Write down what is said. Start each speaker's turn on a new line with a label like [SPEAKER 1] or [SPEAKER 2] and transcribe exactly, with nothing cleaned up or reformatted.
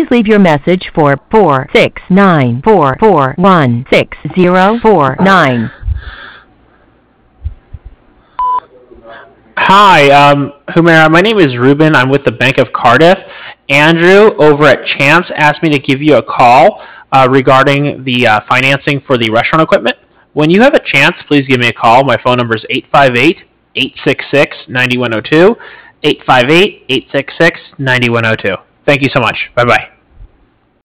[SPEAKER 1] Please leave your message for four six nine four four one six zero four nine.
[SPEAKER 2] Hi, um, Humera. My name is Ruben. I'm with the Bank of Cardiff. Andrew over at Chance asked me to give you a call uh, regarding the uh, financing for the restaurant equipment. When you have a chance, please give me a call. My phone number is eight five eight, eight six six, nine one zero two, eight five eight, eight six six, nine one zero two. Thank you so much. Bye-bye.